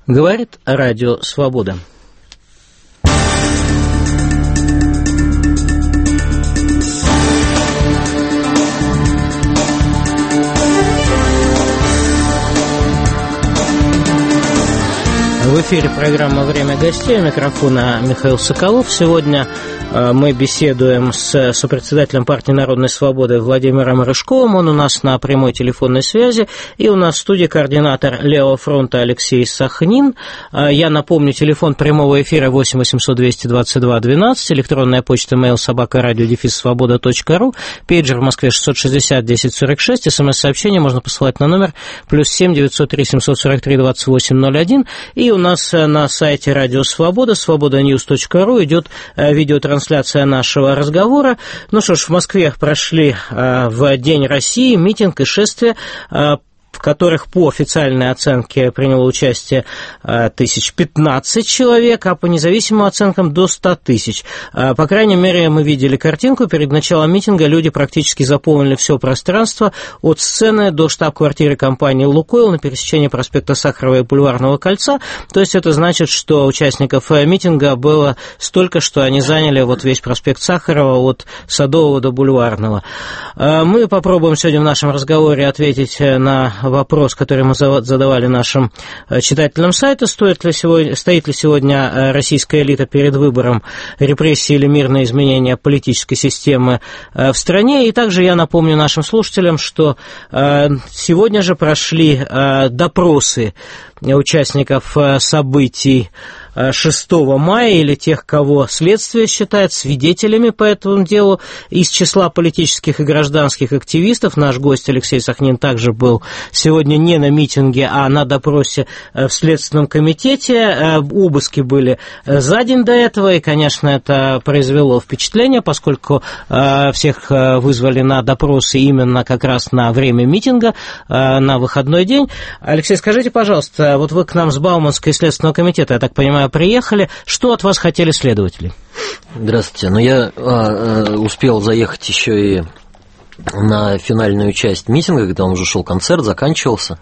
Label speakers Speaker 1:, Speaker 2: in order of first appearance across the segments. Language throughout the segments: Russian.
Speaker 1: Говорит Радио Свобода. В эфире программа «Время гостей». У микрофона Михаил Соколов. Сегодня мы беседуем с сопредседателем партии Народной Свободы Владимиром Рыжковым. Он у нас на прямой телефонной связи. И у нас в студии координатор Левого фронта Алексей Сахнин. Я напомню, телефон прямого эфира 8 800 222 12, электронная почта mail@radio-svoboda.ru, пейджер в Москве 660 1046, смс-сообщение можно посылать на номер +7 903 743 2801. И у нас на сайте Радио Свобода, svobodanews.ru, идет видеотрансляция нашего разговора. Ну что ж, в Москве прошли в День России митинг и шествие, в которых по официальной оценке приняло участие 1015 человек, а по независимым оценкам до 100 тысяч. По крайней мере, мы видели картинку. Перед началом митинга люди практически заполнили все пространство от сцены до штаб-квартиры компании «Лукойл» на пересечении проспекта Сахарова и Бульварного кольца. То есть это значит, что участников митинга было столько, что они заняли вот весь проспект Сахарова от Садового до Бульварного. Мы попробуем сегодня в нашем разговоре ответить на вопрос, который мы задавали нашим читателям сайта: стоит ли стоит ли сегодня российская элита перед выбором репрессии или мирное изменение политической системы в стране. И также я напомню нашим слушателям, что сегодня же прошли допросы участников событий 6 мая или тех, кого следствие считает свидетелями по этому делу из числа политических и гражданских активистов. Наш гость Алексей Сахнин также был сегодня не на митинге, а на допросе в Следственном комитете. Обыски были за день до этого, и, конечно, это произвело впечатление, поскольку всех вызвали на допросы именно как раз на время митинга, на выходной день. Алексей, скажите, пожалуйста, вот вы к нам с Бауманской Следственного комитета, я так понимаю, приехали. Что от вас хотели следователи?
Speaker 2: Здравствуйте. Ну, я успел заехать еще и на финальную часть митинга, когда он уже шел концерт, заканчивался.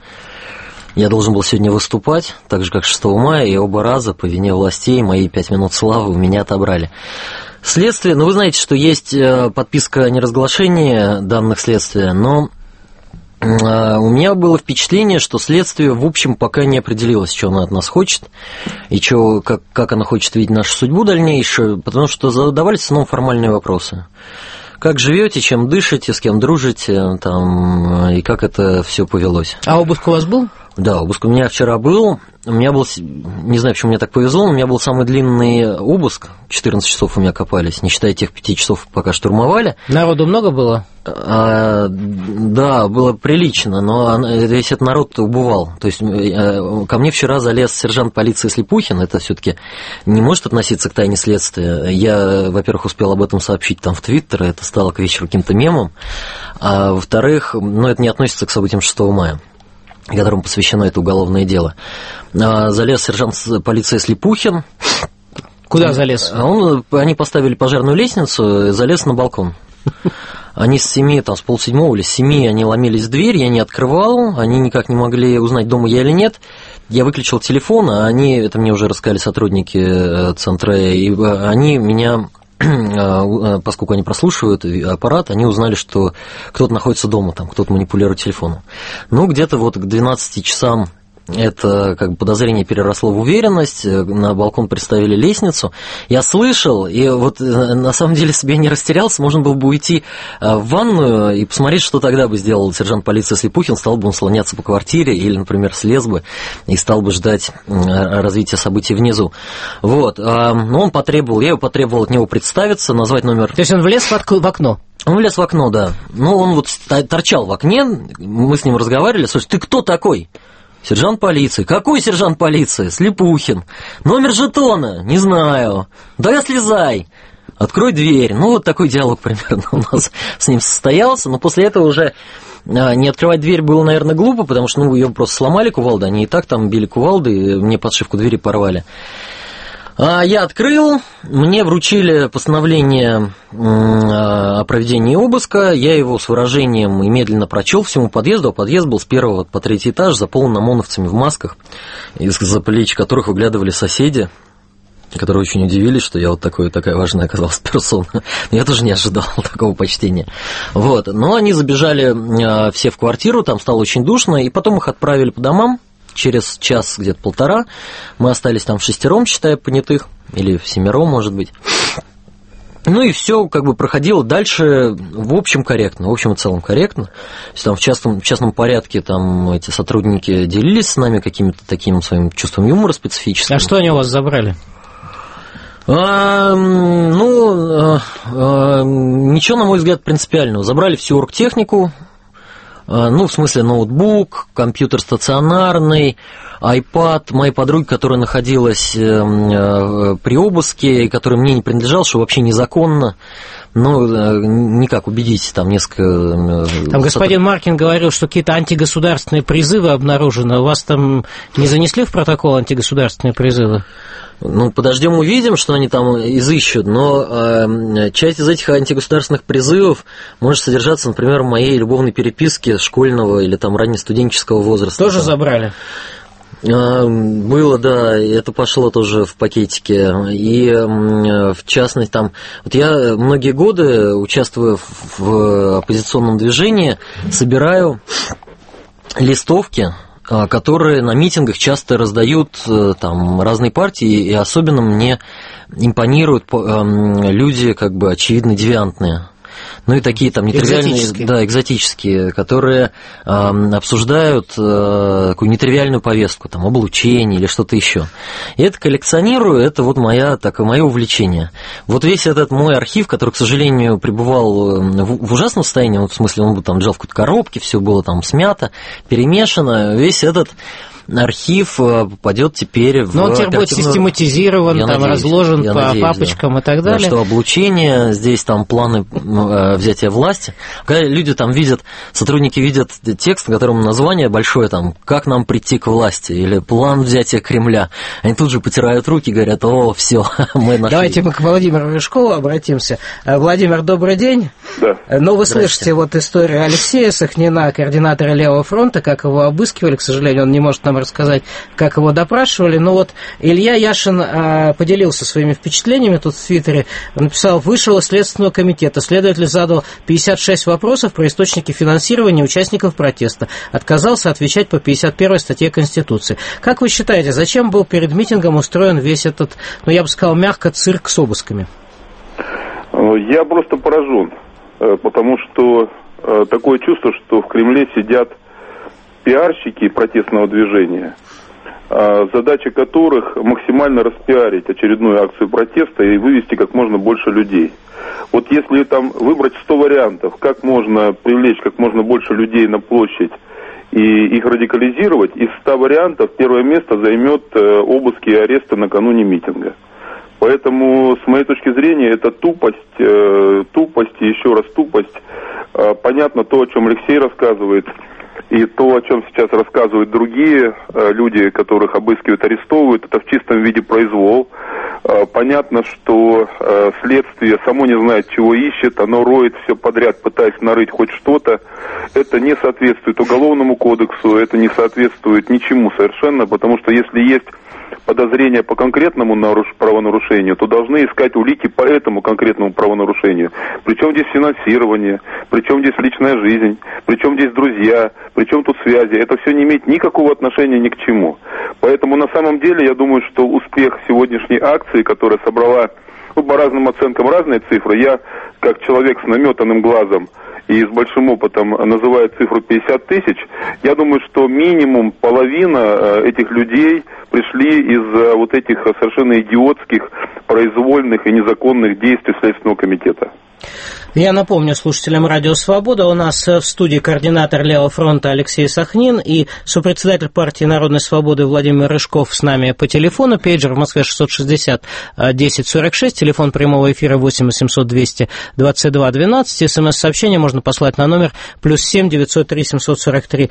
Speaker 2: Я должен был сегодня выступать, так же, как 6 мая, и оба раза по вине властей мои 5 минут славы у меня отобрали. Следствие, ну, вы знаете, что есть подписка о неразглашении данных следствия, но у меня было впечатление, что следствие, в общем, пока не определилось, что оно от нас хочет, и как оно хочет видеть нашу судьбу дальнейшую, потому что задавались в основном формальные вопросы. Как живете, чем дышите, с кем дружите, там, и как это все повелось.
Speaker 1: А обыск у вас был?
Speaker 2: Да, обыск у меня вчера был. У меня был, не знаю, почему мне так повезло, но у меня был самый длинный обыск. 14 часов у меня копались, не считая тех 5 часов, пока штурмовали.
Speaker 1: Народу много было?
Speaker 2: Да, было прилично, но весь этот народ убывал. То есть ко мне вчера залез сержант полиции Слепухин. Это все-таки не может относиться к тайне следствия. Я, во-первых, успел об этом сообщить там в Твиттер, это стало к вечеру каким-то мемом. А во-вторых, это не относится к событиям 6 мая. Которому посвящено это уголовное дело. Залез сержант полиции Слепухин.
Speaker 1: Куда залез?
Speaker 2: Они поставили пожарную лестницу, залез на балкон. Они с 7, с полседьмого или с 7 они ломились в дверь, я не открывал, они никак не могли узнать, дома я или нет. Я выключил телефон, а они, это мне уже рассказали сотрудники центра, и они меня, поскольку они прослушивают аппарат, они узнали, что кто-то находится дома, там, кто-то манипулирует телефоном. Ну, где-то вот к 12 часам это как бы подозрение переросло в уверенность, на балкон приставили лестницу. Я слышал, и вот на самом деле себе не растерялся, можно было бы уйти в ванную и посмотреть, что тогда бы сделал сержант полиции Слепухин, стал бы он слоняться по квартире или, например, слез бы и стал бы ждать развития событий внизу. Вот, но он потребовал, я его потребовал от него представиться, назвать номер.
Speaker 1: То есть он влез в окно?
Speaker 2: Он влез в окно, да. Ну, он вот торчал в окне, мы с ним разговаривали, слушай, ты кто такой? Сержант полиции. Какой сержант полиции? Слепухин. Номер жетона? Не знаю. Да слезай. Открой дверь. Ну, вот такой диалог примерно у нас с ним состоялся. Но после этого уже не открывать дверь было, наверное, глупо, потому что ее просто сломали кувалдой. Они и так там били кувалды, мне подшивку двери порвали. Я открыл, мне вручили постановление о проведении обыска, я его с выражением и медленно прочел всему подъезду, а подъезд был с 1 по 3 этаж, заполнен ОМОНовцами в масках, из-за плеч которых выглядывали соседи, которые очень удивились, что я вот такая важная оказалась персона. Я тоже не ожидал такого почтения. Вот. Но они забежали все в квартиру, там стало очень душно, и потом их отправили по домам. Через час, где-то полтора, мы остались там в 6, считая понятых, или в 7, может быть. Ну и все как бы проходило дальше в общем корректно, в общем и целом корректно. То есть там в частном порядке там эти сотрудники делились с нами каким-то таким своим чувством юмора специфическим.
Speaker 1: А что они у вас забрали?
Speaker 2: Ничего, на мой взгляд, принципиального. Забрали всю оргтехнику. В смысле, ноутбук, компьютер стационарный, iPad моей подруги, которая находилась при обыске, и который мне не принадлежал, что вообще незаконно. Никак, убедитесь, там несколько...
Speaker 1: Там господин Маркин говорил, что какие-то антигосударственные призывы обнаружены. У вас там не занесли в протокол антигосударственные призывы?
Speaker 2: Подождем, увидим, что они там изыщут, но часть из этих антигосударственных призывов может содержаться, например, в моей любовной переписке школьного или там раннестуденческого возраста.
Speaker 1: Тоже забрали?
Speaker 2: Было, да, и это пошло тоже в пакетике. И в частности, там, вот я многие годы, участвуя в оппозиционном движении, собираю листовки, которые на митингах часто раздают там разные партии, и особенно мне импонируют люди, как бы, очевидно, девиантные. И такие там нетривиальные, экзотические, которые обсуждают такую нетривиальную повестку, там, облучение или что-то еще. И это коллекционирую, это вот мое увлечение. Вот весь этот мой архив, который, к сожалению, пребывал в ужасном состоянии, в смысле, он там лежал в какой-то коробке, все было там смято, перемешано, весь этот архив попадет теперь в...
Speaker 1: Но он теперь будет систематизирован, разложен по папочкам, да, и так далее.
Speaker 2: Да, что облучение, здесь там планы взятия власти. Когда люди там видят, сотрудники видят текст, на котором название большое, там, «Как нам прийти к власти» или «План взятия Кремля», они тут же потирают руки и говорят: «О, все, мы нашли».
Speaker 1: Давайте мы к Владимиру Рыжкову обратимся. Владимир, добрый день.
Speaker 3: Да.
Speaker 1: Вы слышите вот историю Алексея Сахнина, координатора Левого фронта, как его обыскивали, к сожалению, он не может нам рассказать, как его допрашивали. Но вот Илья Яшин поделился своими впечатлениями тут в Твиттере, написал: «Вышел из Следственного комитета. Следователь задал 56 вопросов про источники финансирования участников протеста. Отказался отвечать по 51 статье Конституции». Как вы считаете, зачем был перед митингом устроен весь этот, я бы сказал, мягко, цирк с обысками?
Speaker 3: Я просто поражен, потому что такое чувство, что в Кремле сидят пиарщики протестного движения, задача которых максимально распиарить очередную акцию протеста и вывести как можно больше людей. Вот если там выбрать 100 вариантов, как можно привлечь как можно больше людей на площадь и их радикализировать, из 100 вариантов первое место займет обыски и аресты накануне митинга. Поэтому, с моей точки зрения, это тупость и еще раз тупость. Понятно то, о чем Алексей рассказывает, и то, о чем сейчас рассказывают другие люди, которых обыскивают, арестовывают, это в чистом виде произвол. Понятно, что следствие само не знает, чего ищет, оно роет все подряд, пытаясь нарыть хоть что-то. Это не соответствует Уголовному кодексу, это не соответствует ничему совершенно, потому что если есть подозрения по конкретному правонарушению, то должны искать улики по этому конкретному правонарушению. Причем здесь финансирование, причем здесь личная жизнь, причем здесь друзья, причем тут связи. Это все не имеет никакого отношения ни к чему. Поэтому на самом деле я думаю, что успех сегодняшней акции, которая собрала по разным оценкам разные цифры, я как человек с наметанным глазом и с большим опытом называю цифру 50 тысяч, я думаю, что минимум половина этих людей пришли из вот этих совершенно идиотских, произвольных и незаконных действий Следственного комитета.
Speaker 1: Я напомню слушателям Радио Свобода, у нас в студии координатор Левого фронта Алексей Сахнин и сопредседатель партии Народной Свободы Владимир Рыжков с нами по телефону. Пейджер в Москве 660-1046, телефон прямого эфира 8 800 200 22 12. СМС-сообщение можно послать на номер +7 903 743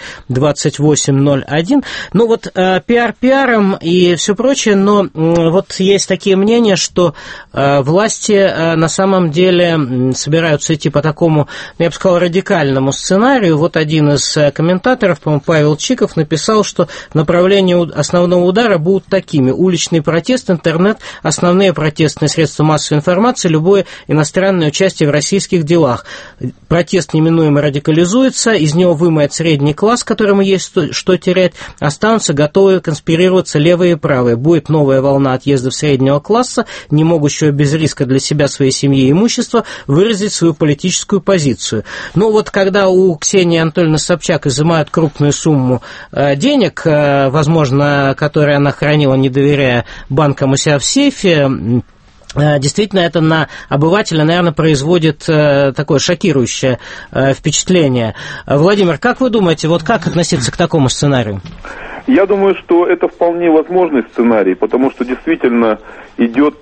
Speaker 1: 2801. Ну вот пиар пиаром и все прочее, но вот есть такие мнения, что власти на самом деле собираются идти по такому, я бы сказал, радикальному сценарию. Вот один из комментаторов, по-моему, Павел Чиков, написал, что направления основного удара будут такими: уличный протест, интернет, основные протестные средства массовой информации, любое иностранное участие в российских делах. Протест неминуемо радикализуется, из него вымоет средний класс, которому есть что терять, останутся готовы конспирироваться левые и правые. Будет новая волна отъездов среднего класса, не могущего без риска для себя, своей семьи и имущества выразить свою политическую позицию. Но вот когда у Ксении Анатольевны Собчак изымают крупную сумму денег, возможно, которые она хранила, не доверяя банкам у себя в сейфе, действительно, это на обывателя, наверное, производит такое шокирующее впечатление. Владимир, как вы думаете, вот как относиться к такому сценарию?
Speaker 3: Я думаю, что это вполне возможный сценарий, потому что действительно идет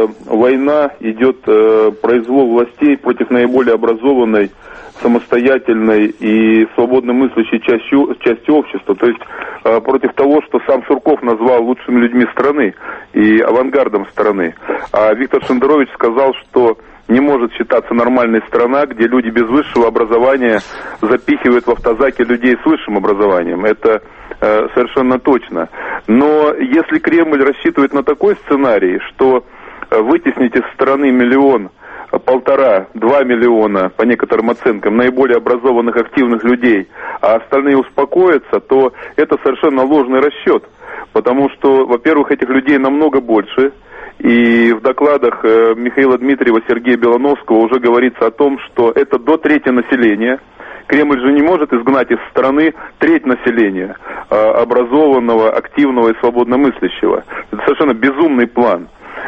Speaker 3: война, идет произвол властей против наиболее образованной, самостоятельной и свободно мыслящей части общества, то есть против того, что сам Сурков назвал лучшими людьми страны и авангардом страны. А Виктор Шендерович сказал, что не может считаться нормальной страна, где люди без высшего образования запихивают в автозаки людей с высшим образованием. Это совершенно точно. Но если Кремль рассчитывает на такой сценарий, что вытеснить из страны 1, 1,5, 2 миллиона, по некоторым оценкам, наиболее образованных, активных людей, а остальные успокоятся, то это совершенно ложный расчет. Потому что, во-первых, этих людей намного больше. И в докладах Михаила Дмитриева, Сергея Белоновского уже говорится о том, что это до трети населения. Кремль же не может изгнать из страны треть населения, образованного, активного и свободно мыслящего. Это совершенно безумный план.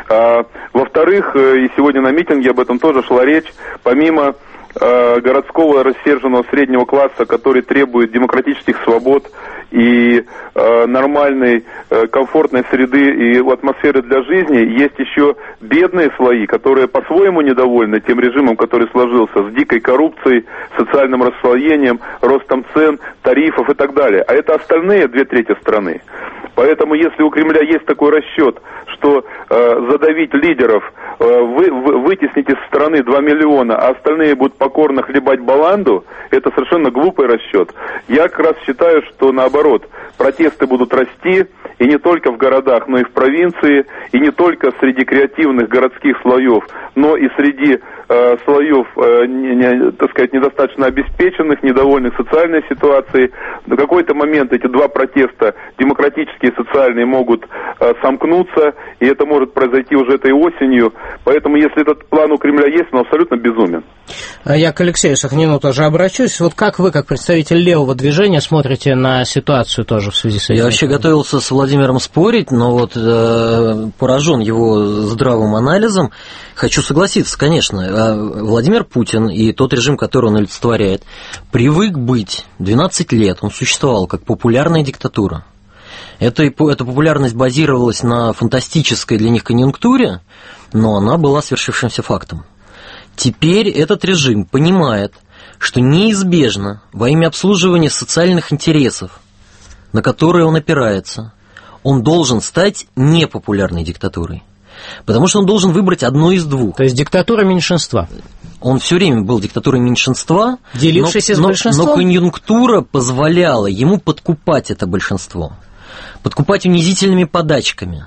Speaker 3: Во-вторых, и сегодня на митинге об этом тоже шла речь, помимо городского рассерженного среднего класса, который требует демократических свобод и нормальной, комфортной среды и атмосферы для жизни, есть еще бедные слои, которые по-своему недовольны тем режимом, который сложился, с дикой коррупцией, социальным расслоением, ростом цен, тарифов и так далее. А это остальные 2/3 страны. Поэтому если у Кремля есть такой расчет, что задавить лидеров, вытеснить из страны 2 миллиона, а остальные будут покорно хлебать баланду, это совершенно глупый расчет. Я как раз считаю, что наоборот, протесты будут расти, и не только в городах, но и в провинции, и не только среди креативных городских слоев, но и среди слоев, так сказать, недостаточно обеспеченных, недовольных социальной ситуацией. На какой-то момент эти два протеста, демократические и социальные, могут сомкнуться, и это может произойти уже этой осенью. Поэтому, если этот план у Кремля есть, он абсолютно безумен.
Speaker 1: Я к Алексею Сахнину тоже обращусь. Вот как вы, как представитель левого движения, смотрите на ситуацию тоже в связи с этим?
Speaker 2: Я вообще готовился с Владимиром спорить, но вот поражен его здравым анализом. Хочу согласиться, конечно. Владимир Путин и тот режим, который он олицетворяет, привык быть 12 лет, он существовал как популярная диктатура. Эта популярность базировалась на фантастической для них конъюнктуре, но она была свершившимся фактом. Теперь этот режим понимает, что неизбежно во имя обслуживания социальных интересов, на которые он опирается, он должен стать непопулярной диктатурой. Потому что он должен выбрать одно из двух.
Speaker 1: То есть диктатура меньшинства.
Speaker 2: Он все время был диктатурой меньшинства,
Speaker 1: делившийся с большинством.
Speaker 2: Но конъюнктура позволяла ему подкупать это большинство. Подкупать унизительными подачками.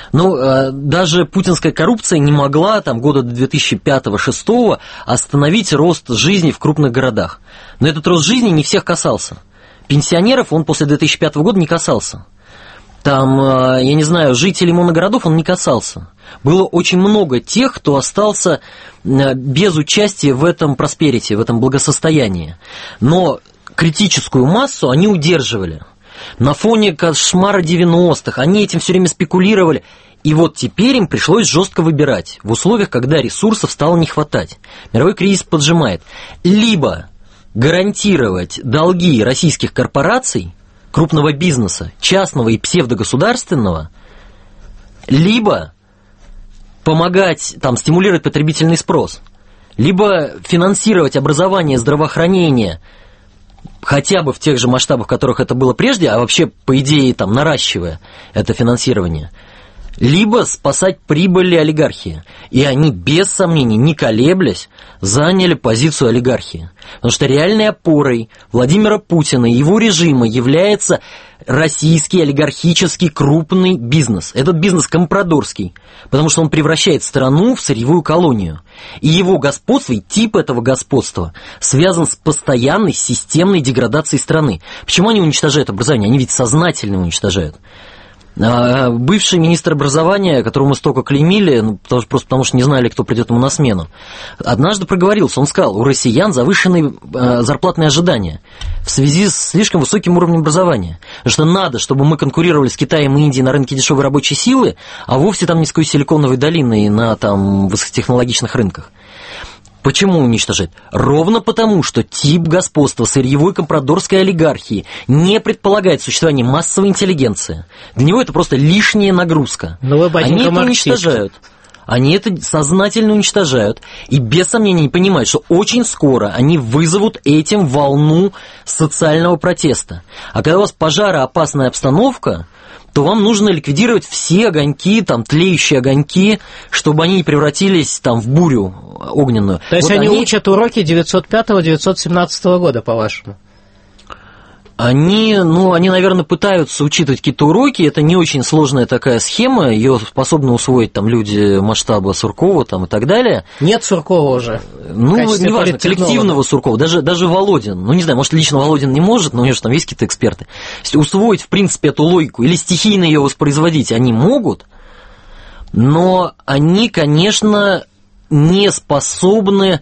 Speaker 2: Даже путинская коррупция не могла года до 2005-2006 остановить рост жизни в крупных городах. Но этот рост жизни не всех касался. Пенсионеров он после 2005 года не касался. Жителей моногородов он не касался. Было очень много тех, кто остался без участия в этом просперити, в этом благосостоянии. Но критическую массу они удерживали. На фоне кошмара 90-х они этим все время спекулировали. И вот теперь им пришлось жестко выбирать в условиях, когда ресурсов стало не хватать. Мировой кризис поджимает. Либо гарантировать долги российских корпораций, крупного бизнеса, частного и псевдогосударственного, либо помогать, там, стимулировать потребительный спрос, либо финансировать образование, здравоохранение, хотя бы в тех же масштабах, в которых это было прежде, а вообще, по идее, там, наращивая это финансирование, либо спасать прибыли олигархии. И они, без сомнений, не колеблясь, заняли позицию олигархии. Потому что реальной опорой Владимира Путина и его режима является российский олигархический крупный бизнес. Этот бизнес компрадорский, потому что он превращает страну в сырьевую колонию. И его господство, и тип этого господства связан с постоянной системной деградацией страны. Почему они уничтожают образование? Они ведь сознательно уничтожают. Бывший министр образования, которого мы столько клеймили, просто потому что не знали, кто придет ему на смену, однажды проговорился, он сказал, у россиян завышенные зарплатные ожидания в связи с слишком высоким уровнем образования. Потому что надо, чтобы мы конкурировали с Китаем и Индией на рынке дешевой рабочей силы, а вовсе там не с какой силиконовой долиной на там высокотехнологичных рынках. Почему уничтожать? Ровно потому, что тип господства сырьевой компрадорской олигархии не предполагает существование массовой интеллигенции. Для него это просто лишняя нагрузка. Они это уничтожают. Они это сознательно уничтожают. И без сомнения не понимают, что очень скоро они вызовут этим волну социального протеста. А когда у вас пожароопасная обстановка, то вам нужно ликвидировать все огоньки, там, тлеющие огоньки, чтобы они не превратились там, в бурю огненную.
Speaker 1: То есть вот они учат уроки 905-917 года, по-вашему?
Speaker 2: Они, наверное, пытаются учитывать какие-то уроки, это не очень сложная такая схема, ее способны усвоить там люди масштаба Суркова там, и так далее.
Speaker 1: Нет Суркова уже.
Speaker 2: Неважно, коллективного Суркова, даже Володин, не знаю, может, лично Володин не может, но у него же там есть какие-то эксперты. То есть усвоить, в принципе, эту логику или стихийно ее воспроизводить они могут, но они, конечно, не способны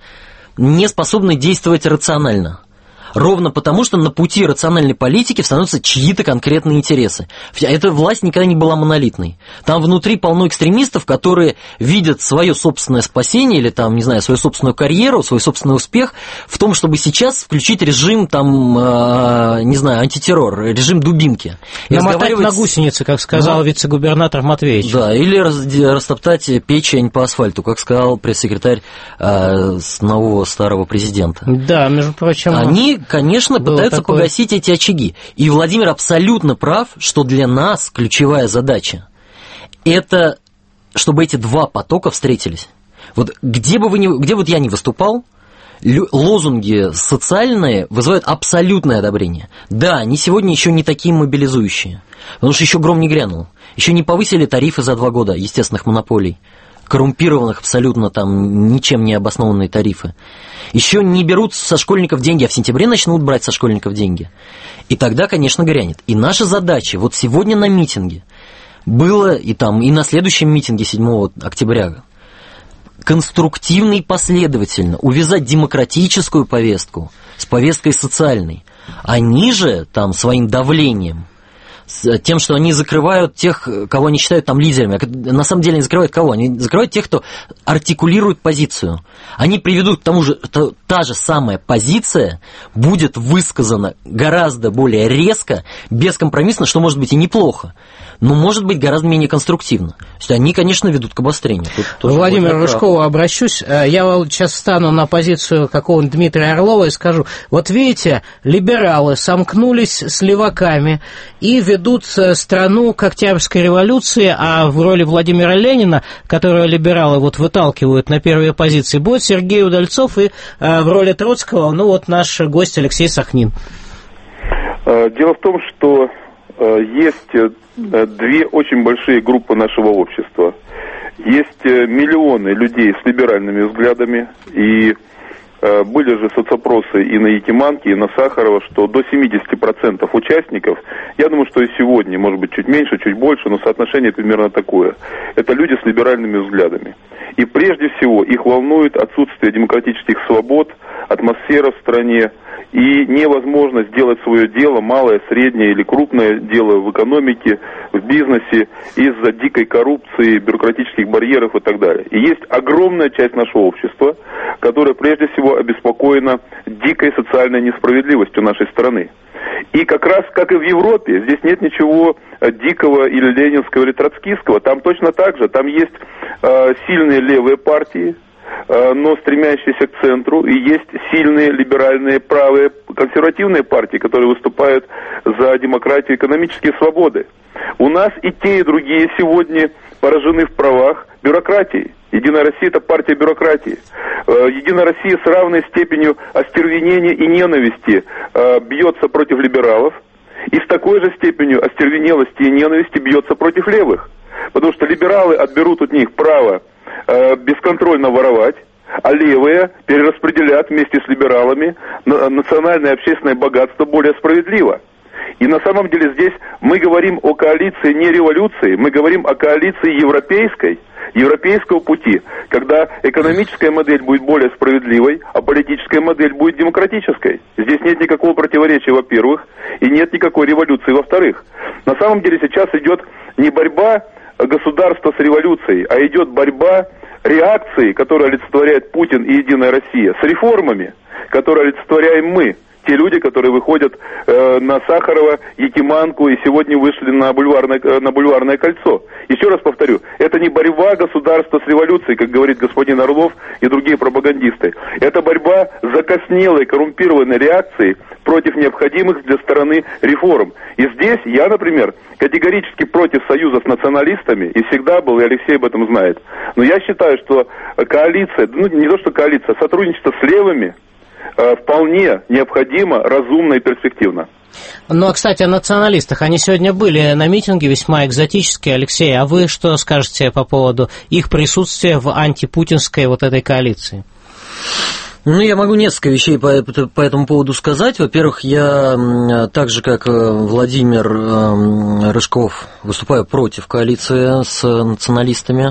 Speaker 2: действовать рационально. Ровно потому, что на пути рациональной политики становятся чьи-то конкретные интересы. Эта власть никогда не была монолитной. Там внутри полно экстремистов, которые видят свое собственное спасение или там, не знаю, свою собственную карьеру, свой собственный успех в том, чтобы сейчас включить режим там, не знаю, антитеррор, режим дубинки.
Speaker 1: Намотать на гусеницы, как сказал вице-губернатор Матвеевич.
Speaker 2: Да, или растоптать печень по асфальту, как сказал пресс-секретарь нового старого президента.
Speaker 1: Да, между прочим...
Speaker 2: Они, конечно, пытаются погасить эти очаги. И Владимир абсолютно прав, что для нас ключевая задача – это чтобы эти два потока встретились. Вот где бы я ни выступал, лозунги социальные вызывают абсолютное одобрение. Да, они сегодня еще не такие мобилизующие, потому что еще гром не грянул. Еще не повысили тарифы за 2 года естественных монополий, коррумпированных абсолютно там ничем не обоснованные тарифы. Еще не берут со школьников деньги, а в сентябре начнут брать со школьников деньги. И тогда, конечно, грянет. И наша задача вот сегодня на митинге было, и на следующем митинге 7 октября, конструктивно и последовательно увязать демократическую повестку с повесткой социальной. Они же там своим давлением, с тем, что они закрывают тех, кого они считают там лидерами. На самом деле они закрывают кого? Они закрывают тех, кто артикулирует позицию. Они приведут к тому же, что та же самая позиция будет высказана гораздо более резко, бескомпромиссно, что может быть и неплохо, но может быть гораздо менее конструктивно. То есть они, конечно, ведут к обострению.
Speaker 1: Владимир Рыжкову обращусь. Я вот сейчас встану на позицию какого-нибудь Дмитрия Орлова и скажу, вот видите, либералы сомкнулись с леваками и ведут страну к Октябрьской революции, а в роли Владимира Ленина, которого либералы вот выталкивают на первые позиции, будет Сергей Удальцов, и в роли Троцкого, наш гость Алексей Сахнин.
Speaker 3: Дело в том, что есть две очень большие группы нашего общества. Есть миллионы людей с либеральными взглядами, и были же соцопросы и на Якиманке, и на Сахарова, что до 70% участников, я думаю, что и сегодня, может быть, чуть меньше, чуть больше, но соотношение примерно такое. Это люди с либеральными взглядами. И прежде всего их волнует отсутствие демократических свобод, атмосфера в стране и невозможно сделать свое дело, малое, среднее или крупное дело в экономике, в бизнесе, из-за дикой коррупции, бюрократических барьеров и так далее. И есть огромная часть нашего общества, которая прежде всего обеспокоена дикой социальной несправедливостью нашей страны. И как раз, как и в Европе, здесь нет ничего дикого или ленинского, или троцкистского. Там точно так же. Там есть сильные левые партии, но стремящиеся к центру, и есть сильные либеральные, правые, консервативные партии, которые выступают за демократию и экономические свободы. У нас и те, и другие сегодня поражены в правах бюрократии. Единая Россия – это партия бюрократии. Единая Россия с равной степенью остервенения и ненависти бьется против либералов, и с такой же степенью остервенелости и ненависти бьется против левых. Потому что либералы отберут от них право бесконтрольно воровать, а левые перераспределят вместе с либералами национальное и общественное богатство более справедливо. И на самом деле здесь мы говорим о коалиции не революции, мы говорим о коалиции европейского пути, когда экономическая модель будет более справедливой, а политическая модель будет демократической. Здесь нет никакого противоречия, во-первых, и нет никакой революции, во-вторых. На самом деле сейчас идет не борьба государства с революцией, а идет борьба реакции, которую олицетворяет Путин и Единая Россия, с реформами, которые олицетворяем мы. Те люди, которые выходят на Сахарова, Якиманку и сегодня вышли на Бульварное кольцо. Еще раз повторю, это не борьба государства с революцией, как говорит господин Орлов и другие пропагандисты. Это борьба закоснелой, коррумпированной реакцией против необходимых для страны реформ. И здесь я, например, категорически против союза с националистами, и всегда был, и Алексей об этом знает. Но я считаю, что коалиция, не то что коалиция, а сотрудничество с левыми вполне необходимо, разумно и перспективно.
Speaker 1: Ну, а, кстати, о националистах. Они сегодня были на митинге весьма экзотические. Алексей, а вы что скажете по поводу их присутствия в антипутинской вот этой коалиции?
Speaker 2: Ну, я могу несколько вещей по этому поводу сказать. Во-первых, я, так же, как Владимир Рыжков, выступаю против коалиции с националистами.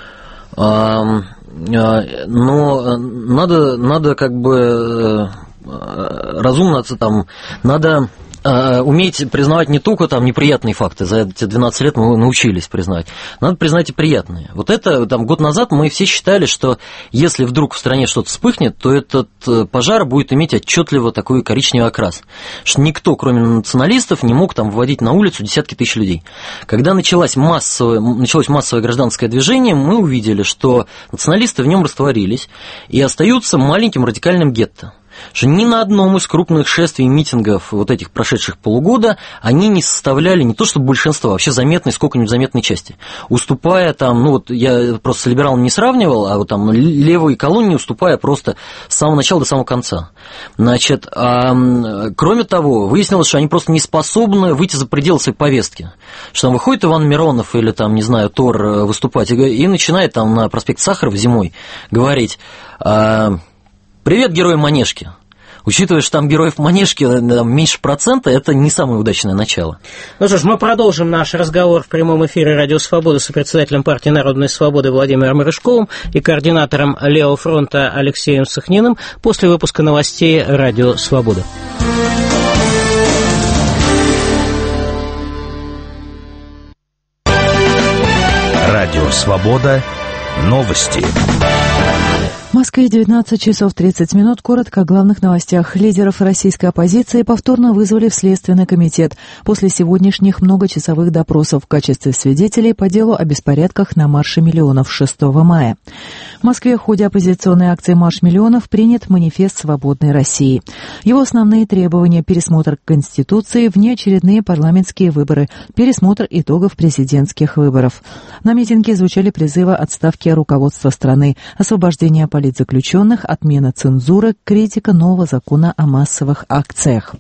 Speaker 2: Но надо как бы разумно там, надо уметь признавать не только там неприятные факты, за эти 12 лет мы научились признавать, надо признать и приятные. Вот это, там, год назад мы все считали, что если вдруг в стране что-то вспыхнет, то этот пожар будет иметь отчетливо такой коричневый окрас, что никто, кроме националистов, не мог там выводить на улицу десятки тысяч людей. Когда началось массовое гражданское движение, мы увидели, что националисты в нем растворились и остаются маленьким радикальным гетто. Что ни на одном из крупных шествий и митингов вот этих прошедших полугода они не составляли не то чтобы большинство, а вообще заметной, сколько-нибудь заметной части. Уступая там, ну вот я просто с либералами не сравнивал, а вот там левые колонии уступая просто с самого начала до самого конца. Значит, кроме того, выяснилось, что они просто не способны выйти за пределы своей повестки. Что там выходит Иван Миронов или там, не знаю, Тор выступать и начинает там на проспекте Сахарова зимой говорить: «Привет, герои Манежки». Учитывая, что там героев Манежки меньше процента, это не самое удачное начало.
Speaker 1: Ну что ж, мы продолжим наш разговор в прямом эфире «Радио Свобода» с председателем партии «Народной свободы» Владимиром Рыжковым и координатором Левого фронта Алексеем Сахниным после выпуска новостей «Радио Свобода».
Speaker 4: «Радио Свобода». Новости.
Speaker 5: В Москве 19 часов 30 минут. Коротко о главных новостях. Лидеров российской оппозиции повторно вызвали в Следственный комитет после сегодняшних многочасовых допросов в качестве свидетелей по делу о беспорядках на Марше миллионов 6 мая. В Москве в ходе оппозиционной акции «Марш миллионов» принят манифест «Свободной России». Его основные требования – пересмотр Конституции, внеочередные парламентские выборы, пересмотр итогов президентских выборов. На митинге звучали призывы отставки руководства страны, освобождения политзаключенных, отмена цензуры, критика нового закона о массовых акциях.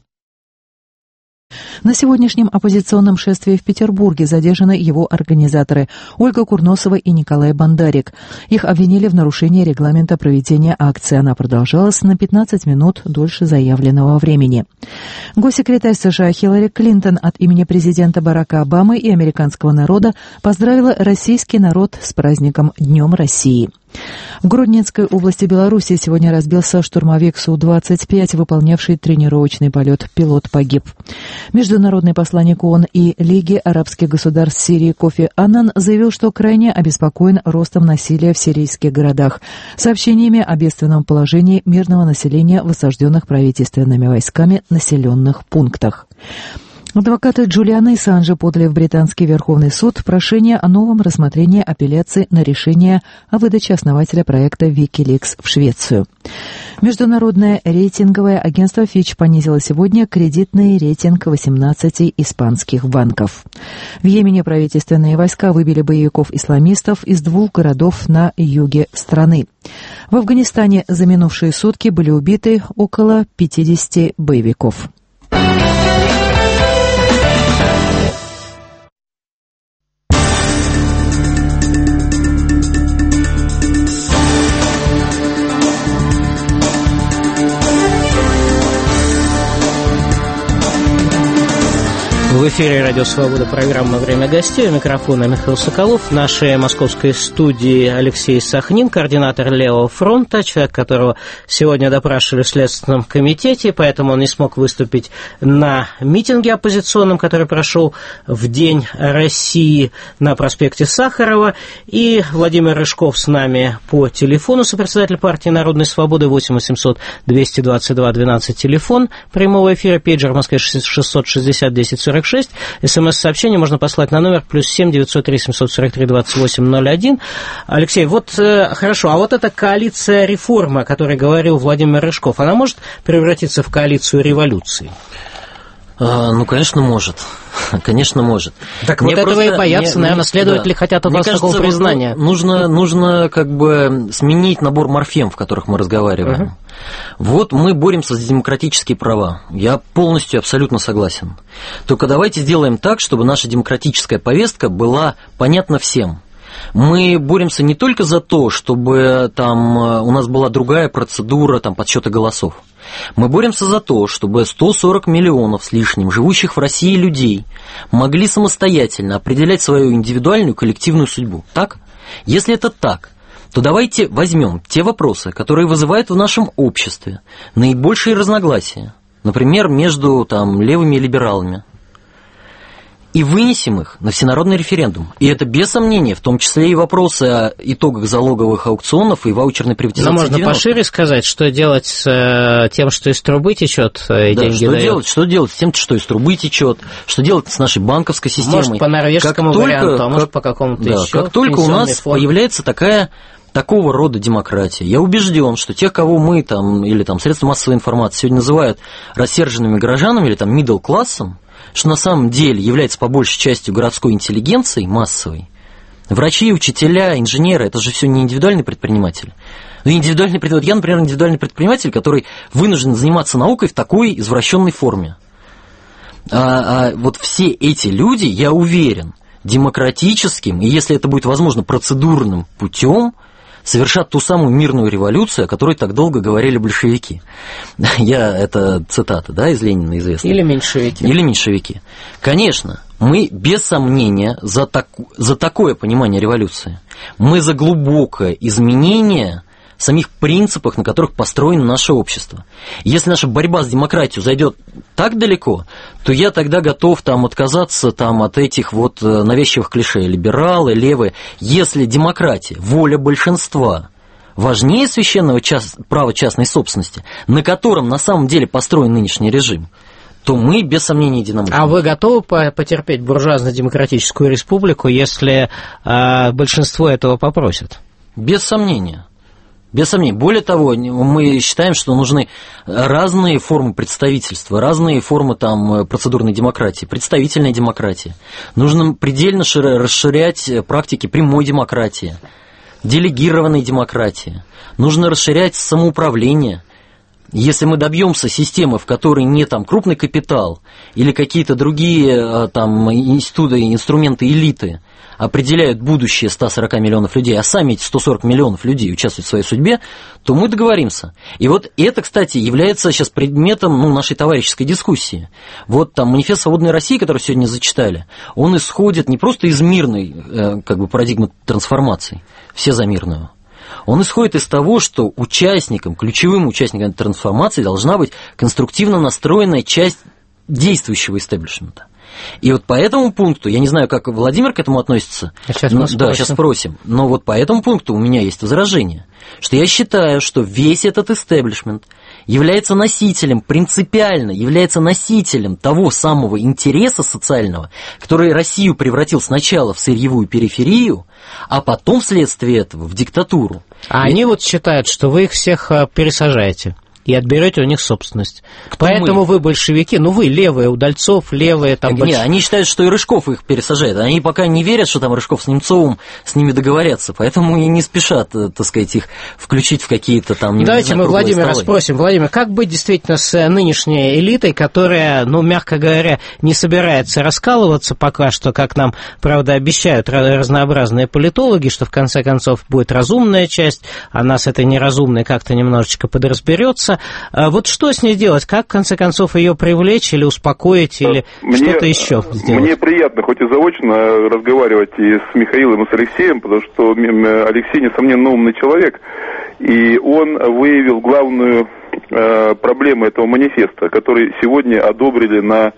Speaker 5: На сегодняшнем оппозиционном шествии в Петербурге задержаны его организаторы Ольга Курносова и Николай Бондарик. Их обвинили в нарушении регламента проведения акции. Она продолжалась на 15 минут дольше заявленного времени. Госсекретарь США Хиллари Клинтон от имени президента Барака Обамы и американского народа поздравила российский народ с праздником Днем России. В Гродненской области Беларуси сегодня разбился штурмовик Су-25, выполнявший тренировочный полет. Пилот погиб. Международный посланник ООН и Лиги арабских государств Сирии Кофи Аннан заявил, что крайне обеспокоен ростом насилия в сирийских городах, сообщениями о бедственном положении мирного населения в осажденных правительственными войсками населенных пунктах. Адвокаты Джулиана Ассанжа подали в британский Верховный суд прошение о новом рассмотрении апелляции на решение о выдаче основателя проекта Wikileaks в Швецию. Международное рейтинговое агентство Fitch понизило сегодня кредитный рейтинг 18 испанских банков. В Йемене правительственные войска выбили боевиков-исламистов из 2 городов на юге страны. В Афганистане за минувшие сутки были убиты около 50 боевиков.
Speaker 1: В эфире «Радио Свобода», программа «Время гостей». У микрофона Михаил Соколов. В нашей московской студии Алексей Сахнин, координатор Левого фронта, человек, которого сегодня допрашивали в Следственном комитете, поэтому он не смог выступить на митинге оппозиционном, который прошел в День России на проспекте Сахарова. И Владимир Рыжков с нами по телефону, сопредседатель партии «Народной свободы», 8 800 222 12, телефон прямого эфира, пейджер в Москве 660 10 46. СМС-сообщение можно послать на номер +7 903 743 2801. Алексей, вот хорошо, а вот эта коалиция реформы, о которой говорил Владимир Рыжков, она может превратиться в коалицию революции?
Speaker 2: Ну, конечно, может. Конечно, может.
Speaker 1: Так мне вот этого и боятся, наверное, следователи хотят от вас такого признания.
Speaker 2: Нужно как бы сменить набор морфем, в которых мы разговариваем. Вот мы боремся за демократические права. Я полностью, абсолютно согласен. Только давайте сделаем так, чтобы наша демократическая повестка была понятна всем. Мы боремся не только за то, чтобы там у нас была другая процедура там, подсчета голосов. Мы боремся за то, чтобы 140 миллионов с лишним живущих в России людей могли самостоятельно определять свою индивидуальную коллективную судьбу. Так? Если это так, то давайте возьмем те вопросы, которые вызывают в нашем обществе наибольшие разногласия, например, между там, левыми и либералами, и вынесем их на всенародный референдум. И это без сомнения, в том числе и вопросы о итогах залоговых аукционов и ваучерной приватизации.
Speaker 1: Но можно 90-х. Пошире сказать, что делать с тем, что из трубы течет, и да, деньги дают.
Speaker 2: Что делать с тем, что из трубы течет, что делать с нашей банковской системой.
Speaker 1: Может, по норвежскому варианту, а может, по какому-то
Speaker 2: да,
Speaker 1: еще.
Speaker 2: Как только у нас появляется такого рода демократия, я убежден, что тех, кого мы там, или там средства массовой информации сегодня называют рассерженными горожанами или там middle классом, что на самом деле является по большей части городской интеллигенцией массовой. Врачи, учителя, инженеры – это же все не индивидуальные предприниматели. Я, например, индивидуальный предприниматель, который вынужден заниматься наукой в такой извращенной форме. А вот все эти люди, я уверен, демократическим, и если это будет возможно процедурным путем, совершат ту самую мирную революцию, о которой так долго говорили большевики. Это цитата, да, из Ленина известная.
Speaker 1: Или меньшевики.
Speaker 2: Конечно, мы без сомнения за такое понимание революции. Мы за глубокое изменение самих принципов, на которых построено наше общество. Если наша борьба с демократией зайдет так далеко, то я тогда готов там отказаться там, от этих вот навязчивых клише либералы, левые. Если демократия, воля большинства важнее священного права частной собственности, на котором на самом деле построен нынешний режим, то мы без сомнения единомышленники.
Speaker 1: А вы готовы потерпеть буржуазно-демократическую республику, если большинство этого попросит?
Speaker 2: Без сомнения. Без сомнений. Более того, мы считаем, что нужны разные формы представительства, разные формы там, процедурной демократии, представительной демократии. Нужно предельно расширять практики прямой демократии, делегированной демократии. Нужно расширять самоуправление. Если мы добьемся системы, в которой не там, крупный капитал или какие-то другие там, институты, инструменты элиты определяют будущее 140 миллионов людей, а сами эти 140 миллионов людей участвуют в своей судьбе, то мы договоримся. И вот это, кстати, является сейчас предметом нашей товарищеской дискуссии. Вот там манифест «Свободной России», который сегодня зачитали, он исходит не просто из мирной как бы, парадигмы трансформации, все за мирную. Он исходит из того, что ключевым участником трансформации должна быть конструктивно настроенная часть действующего истеблишмента. И вот по этому пункту, я не знаю, как Владимир к этому относится. Сейчас спросим. Но вот по этому пункту у меня есть возражение, что я считаю, что весь этот истеблишмент является носителем, принципиально является носителем того самого интереса социального, который Россию превратил сначала в сырьевую периферию, а потом вследствие этого в диктатуру.
Speaker 1: А они вот считают, что вы их всех пересажаете и отберете у них собственность. Поэтому вы большевики, вы левые, Удальцов, левые там...
Speaker 2: Нет, они считают, что и Рыжков их пересажает. Они пока не верят, что там Рыжков с Немцовым с ними договорятся, поэтому и не спешат, так сказать, их включить в какие-то там...
Speaker 1: Давайте мы Владимира спросим. Владимир, как быть действительно с нынешней элитой, которая, мягко говоря, не собирается раскалываться пока что, как нам, правда, обещают разнообразные политологи, что в конце концов будет разумная часть, а нас этой неразумной как-то немножечко подразберется. Вот что с ней делать? Как, в конце концов, ее привлечь или успокоить, или что-то еще сделать?
Speaker 3: Мне приятно, хоть и заочно, разговаривать и с Михаилом, и с Алексеем, потому что Алексей, несомненно, умный человек, и он выявил главную проблему этого манифеста, который сегодня одобрили на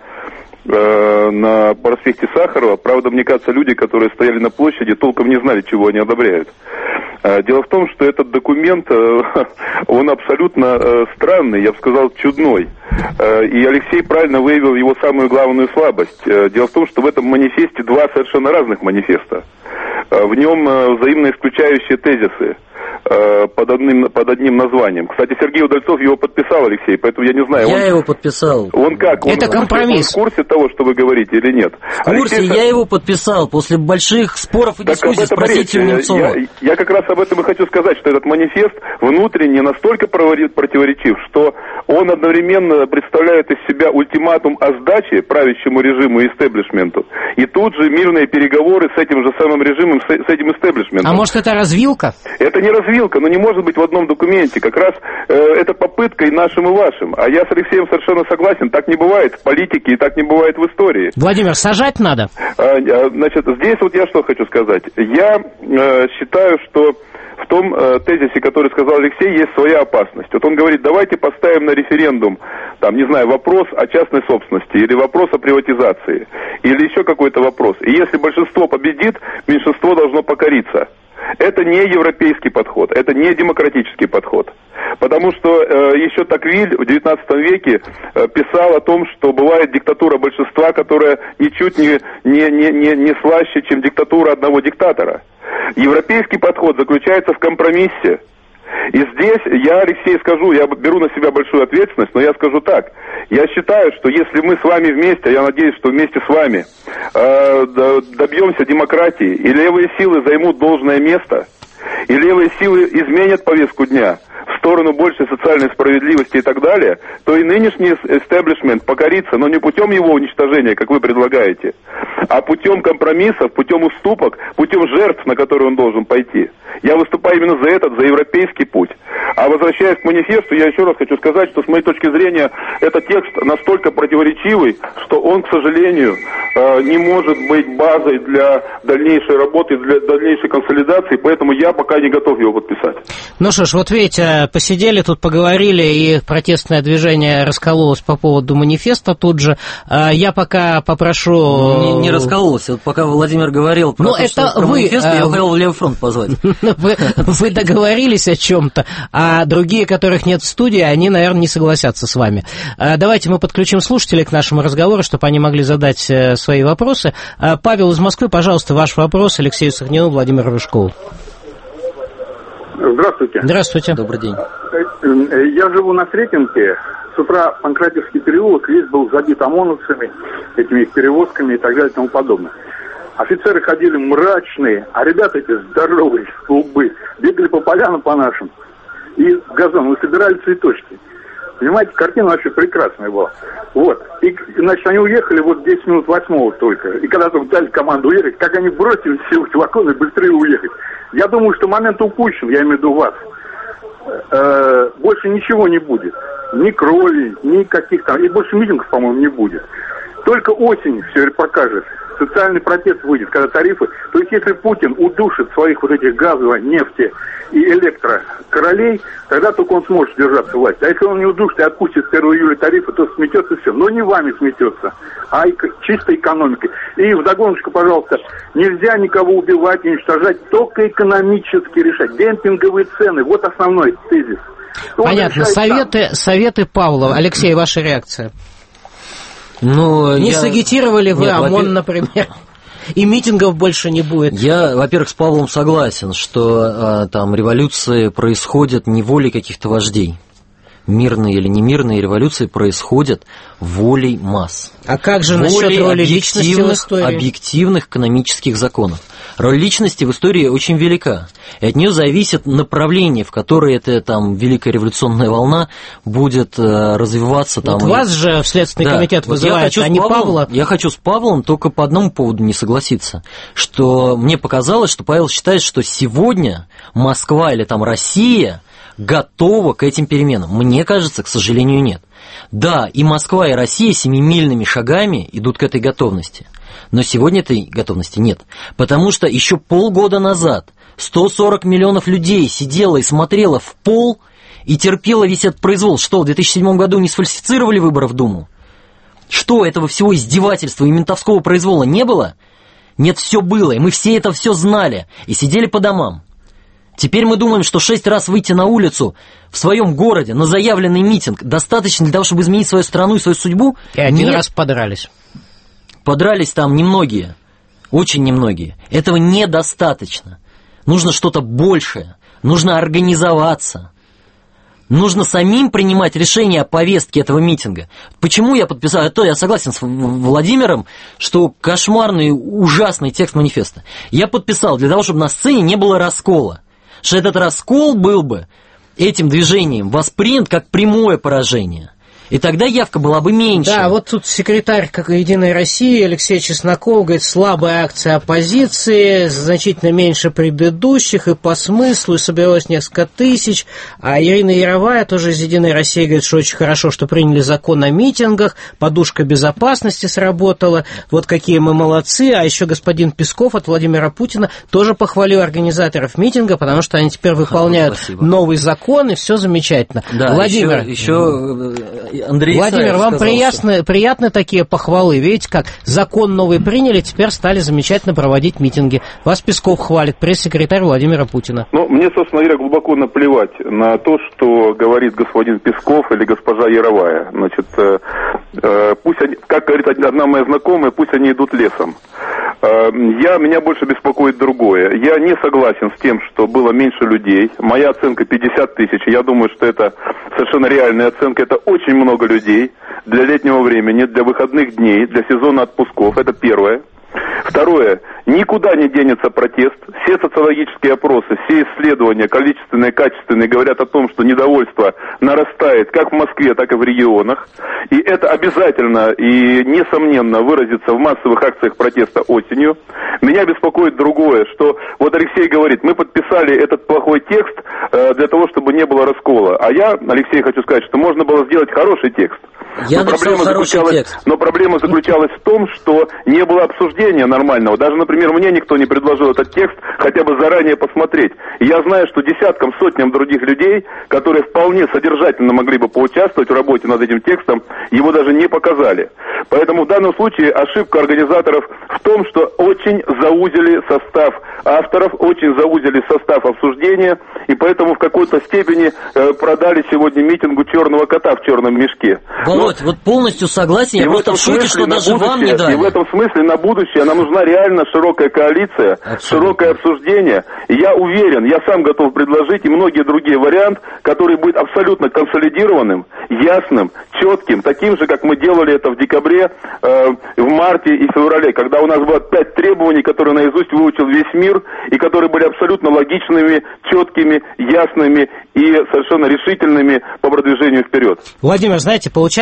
Speaker 3: проспекте Сахарова. Правда, мне кажется, люди, которые стояли на площади, толком не знали, чего они одобряют. Дело в том, что этот документ, он абсолютно странный, я бы сказал, чудной. И Алексей правильно выявил его самую главную слабость. Дело в том, что в этом манифесте два совершенно разных манифеста. В нем взаимно исключающие тезисы под одним названием. Кстати, Сергей Удальцов его подписал, Алексей, поэтому я не знаю.
Speaker 2: Я его подписал.
Speaker 3: Он как?
Speaker 1: Это компромисс.
Speaker 3: Он в курсе того, что вы говорите, или нет?
Speaker 2: В курсе, Алексей, я его подписал после больших споров и дискуссий. Спросите у Немцова.
Speaker 3: Я как раз об этом и хочу сказать, что этот манифест внутренне настолько противоречив, что он одновременно представляет из себя ультиматум о сдаче правящему режиму и истеблишменту, и тут же мирные переговоры с этим же самым режимом, с этим истеблишментом.
Speaker 1: А может, это развилка?
Speaker 3: Это не развилка, но не может быть в одном документе. Как раз это попытка и нашим, и вашим. А я с Алексеем совершенно согласен. Так не бывает в политике и так не бывает в истории.
Speaker 1: Владимир, сажать надо?
Speaker 3: Значит, здесь вот я что хочу сказать. Я считаю, что в том тезисе, который сказал Алексей, есть своя опасность. Вот он говорит, давайте поставим на референдум, вопрос о частной собственности, или вопрос о приватизации, или еще какой-то вопрос. И если большинство победит, меньшинство должно покориться. Это не европейский подход, это не демократический подход. Потому что еще Токвиль в XIX веке писал о том, что бывает диктатура большинства, которая ничуть не слаще, чем диктатура одного диктатора. Европейский подход заключается в компромиссе. И здесь я, Алексей, скажу, я беру на себя большую ответственность, но я скажу так. Я считаю, что если мы с вами вместе, а я надеюсь, что вместе с вами, добьемся демократии, и левые силы займут должное место, и левые силы изменят повестку дня в сторону большей социальной справедливости и так далее, то и нынешний истеблишмент покорится, но не путем его уничтожения, как вы предлагаете, а путем компромиссов, путем уступок, путем жертв, на которые он должен пойти. Я выступаю именно за за европейский путь. А возвращаясь к манифесту, я еще раз хочу сказать, что с моей точки зрения этот текст настолько противоречивый, что он, к сожалению, не может быть базой для дальнейшей работы, для дальнейшей консолидации, поэтому я пока не готов его подписать.
Speaker 1: Ну что ж, вот видите, посидели тут, поговорили, и протестное движение раскололось по поводу манифеста тут же. Я пока попрошу...
Speaker 2: Не раскололось. Вот пока Владимир говорил про манифест, я хотел в Левый фронт позвать.
Speaker 1: Вы договорились о чем-то, а другие, которых нет в студии, они, наверное, не согласятся с вами. Давайте мы подключим слушателей к нашему разговору, чтобы они могли задать свои вопросы. Павел из Москвы, пожалуйста, ваш вопрос Алексею Сахнину, Владимиру Рыжкову.
Speaker 6: Здравствуйте.
Speaker 1: Здравствуйте.
Speaker 2: Добрый день.
Speaker 6: Я живу на Сретенке. С утра Панкратевский переулок весь был забит ОМОНовцами, этими их перевозками и так далее и тому подобное. Офицеры ходили мрачные, а ребята эти здоровые, столбы, бегали по полянам по нашим и в газон собирали цветочки. Понимаете, картина вообще прекрасная была. Вот. И, значит, они уехали 10 минут 8 только. И когда только дали команду уехать, как они бросили все в вагон и быстрее уехать. Я думаю, что момент упущен, я имею в виду вас. Больше ничего не будет. Ни крови, ни каких-то... И больше митингов, по-моему, не будет. Только осень все покажет, социальный протест выйдет, когда тарифы... То есть если Путин удушит своих вот этих газовых, нефти и электрокоролей, тогда только он сможет держаться власти. А если он не удушит и отпустит с 1 июля тарифы, то сметется все. Но не вами сметется, а чистой экономикой. И вдогоночку, пожалуйста, нельзя никого убивать, уничтожать, только экономически решать. Демпинговые цены, вот основной тезис.
Speaker 1: Понятно. Советы Павлова. Алексей, ваша реакция? Не сагитировали вы ОМОН, например? И митингов больше не будет.
Speaker 2: Я, во-первых, с Павлом согласен, что там революции происходят не волей каких-то вождей. Мирные или немирные революции происходят волей масс.
Speaker 1: А как же насчет роли личности в истории?
Speaker 2: Объективных экономических законов. Роль личности в истории очень велика. И от нее зависит направление, в которое эта там великая революционная волна будет развиваться. Там,
Speaker 1: вас же в Следственный комитет вызывают, а не Павла.
Speaker 2: Я хочу с Павлом только по одному поводу не согласиться. Что мне показалось, что Павел считает, что сегодня Москва или там Россия готова к этим переменам. Мне кажется, к сожалению, нет. Да, и Москва, и Россия семимильными шагами идут к этой готовности. Но сегодня этой готовности нет. Потому что еще полгода назад 140 миллионов людей сидело и смотрело в пол и терпело весь этот произвол. Что, в 2007 году не сфальсифицировали выборы в Думу? Что, этого всего издевательства и ментовского произвола не было? Нет, все было, и мы все это все знали, и сидели по домам. Теперь мы думаем, что 6 раз выйти на улицу в своем городе на заявленный митинг достаточно для того, чтобы изменить свою страну и свою судьбу?
Speaker 1: И один раз подрались.
Speaker 2: Подрались там немногие, очень немногие. Этого недостаточно. Нужно что-то большее, нужно организоваться. Нужно самим принимать решение о повестке этого митинга. Почему я подписал? Я согласен с Владимиром, что кошмарный, ужасный текст манифеста. Я подписал для того, чтобы на сцене не было раскола. Что этот раскол был бы этим движением воспринят как прямое поражение. И тогда явка была бы меньше.
Speaker 1: Да, вот тут секретарь как «Единой России» Алексей Чесноков говорит, слабая акция оппозиции, значительно меньше предыдущих, и по смыслу, и собралось несколько тысяч. А Ирина Яровая, тоже из «Единой России», говорит, что очень хорошо, что приняли закон о митингах, подушка безопасности сработала, вот какие мы молодцы. А еще господин Песков от Владимира Путина тоже похвалил организаторов митинга, потому что они теперь выполняют новый закон, и все замечательно.
Speaker 2: Да,
Speaker 1: Владимир,
Speaker 2: еще Андрей
Speaker 1: Владимир, вам приятны такие похвалы? Видите, как закон новый приняли, теперь стали замечательно проводить митинги. Вас Песков хвалит, пресс-секретарь Владимира Путина.
Speaker 3: Мне, собственно говоря, глубоко наплевать на то, что говорит господин Песков или госпожа Яровая. Значит, пусть они, как говорит одна моя знакомая, пусть они идут лесом. Меня больше беспокоит другое. Я не согласен с тем, что было меньше людей. Моя оценка 50 тысяч. Я думаю, что это совершенно реальная оценка. Это очень много людей для летнего времени, для выходных дней, для сезона отпусков. Это первое. Второе. Никуда не денется протест. Все социологические опросы, все исследования, количественные, качественные, говорят о том, что недовольство нарастает как в Москве, так и в регионах. И это обязательно и несомненно выразится в массовых акциях протеста осенью. Меня беспокоит другое, что вот Алексей говорит, мы подписали этот плохой текст для того, чтобы не было раскола. А я, Алексей, хочу сказать, что можно было сделать хороший текст. Но проблема заключалась в том, что не было обсуждения нормального. Даже, например, мне никто не предложил этот текст хотя бы заранее посмотреть. И я знаю, что десяткам, сотням других людей, которые вполне содержательно могли бы поучаствовать в работе над этим текстом, его даже не показали. Поэтому в данном случае ошибка организаторов в том, что очень заузили состав авторов, очень заузили состав обсуждения, и поэтому в какой-то степени продали сегодня митингу черного кота в черном мешке.
Speaker 2: Володь, вот полностью согласен, я просто в шоке, что даже вам не дали.
Speaker 3: И в этом смысле на будущее нам нужна реально широкая коалиция, широкое обсуждение. И я уверен, я сам готов предложить и многие другие варианты, который будет абсолютно консолидированным, ясным, четким, таким же, как мы делали это в декабре, в марте и феврале, когда у нас было 5 требований, которые наизусть выучил весь мир, и которые были абсолютно логичными, четкими, ясными и совершенно решительными по продвижению вперед.
Speaker 1: Владимир, знаете, получается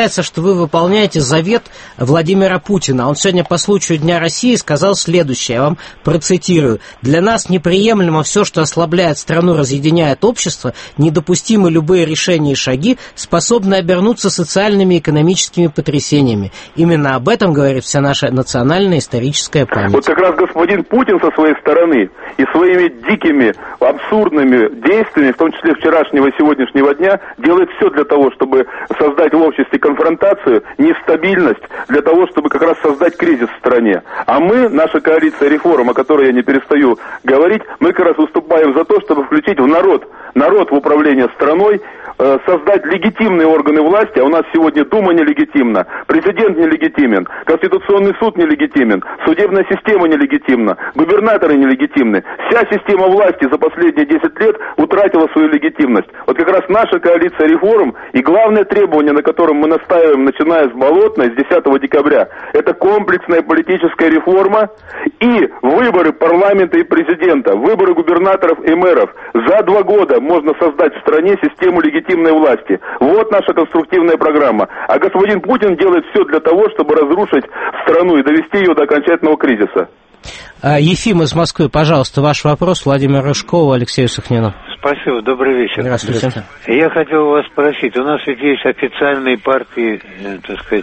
Speaker 1: получается, что вы выполняете завет Владимира Путина. Он сегодня по случаю Дня России сказал следующее, я вам процитирую. «Для нас неприемлемо все, что ослабляет страну, разъединяет общество, недопустимы любые решения и шаги, способные обернуться социальными и экономическими потрясениями». Именно об этом говорит вся наша национальная историческая память.
Speaker 3: Вот как раз господин Путин со своей стороны и своими дикими, абсурдными действиями, в том числе вчерашнего и сегодняшнего дня, делает все для того, чтобы создать в обществе конфронтацию, нестабильность, для того, чтобы как раз создать кризис в стране. А мы, наша коалиция реформ, о которой я не перестаю говорить, мы как раз выступаем за то, чтобы включить в народ в управление страной, создать легитимные органы власти, а у нас сегодня Дума нелегитимна, президент нелегитимен, Конституционный суд нелегитимен, судебная система нелегитимна, губернаторы нелегитимны. Вся система власти за последние 10 лет утратила свою легитимность. Вот как раз наша коалиция реформ и главное требование, на котором мы настаиваем, начиная с Болотной, с 10 декабря, это комплексная политическая реформа и выборы парламента и президента, выборы губернаторов и мэров. За 2 года можно создать в стране систему легитимной власти. Вот наша конструктивная программа. А господин Путин делает все для того, чтобы разрушить страну и довести ее до окончательного кризиса.
Speaker 1: Ефим из Москвы, пожалуйста, ваш вопрос Владимиру Рыжкову, Алексею Сахнину.
Speaker 7: Спасибо, добрый вечер.
Speaker 1: Здравствуйте.
Speaker 7: Я хотел вас спросить, у нас ведь есть официальные партии, так сказать,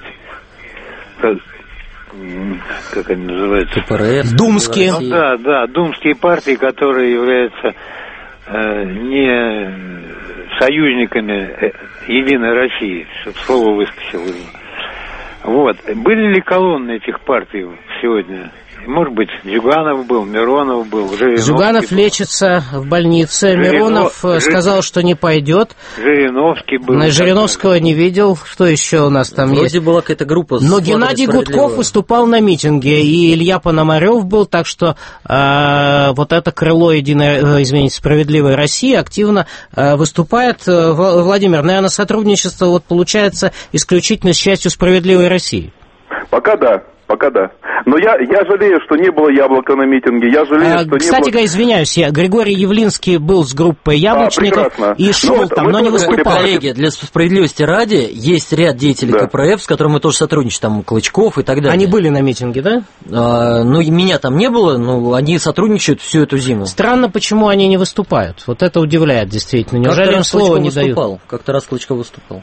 Speaker 7: как они называются?
Speaker 2: КПРФ.
Speaker 1: Думские.
Speaker 7: Да, думские партии, которые являются не союзниками Единой России, чтобы слово выскочило. Вот. Были ли колонны этих партий сегодня? Может быть, Зюганов был, Миронов был, Жириновский
Speaker 1: Зюганов
Speaker 7: был.
Speaker 1: Лечится в больнице, Миронов сказал, что не пойдет.
Speaker 7: Жириновский был.
Speaker 1: Жириновского не видел. Что еще у нас там
Speaker 2: Вроде
Speaker 1: есть?
Speaker 2: была какая-то группа.
Speaker 1: Но Геннадий Гудков выступал на митинге, и Илья Пономарев был, так что вот это крыло Справедливой России активно выступает. Владимир, наверное, сотрудничество вот получается исключительно с частью Справедливой России.
Speaker 3: Пока да. Но я жалею, что не было Яблока на митинге. Я жалею, что
Speaker 1: кстати
Speaker 3: не было...
Speaker 1: извиняюсь, Григорий Явлинский был с группой Яблочников и шел там, но не выступал.
Speaker 2: Коллеги, для справедливости ради, есть ряд деятелей КПРФ, с которыми мы тоже сотрудничаем, там Клычков и так далее.
Speaker 1: Они были на митинге, да?
Speaker 2: Ну, меня там не было, но они сотрудничают всю эту зиму.
Speaker 1: Странно, почему они не выступают. Вот это удивляет, действительно. Неужели им слова не дают?
Speaker 2: Как-то раз Клычков выступал.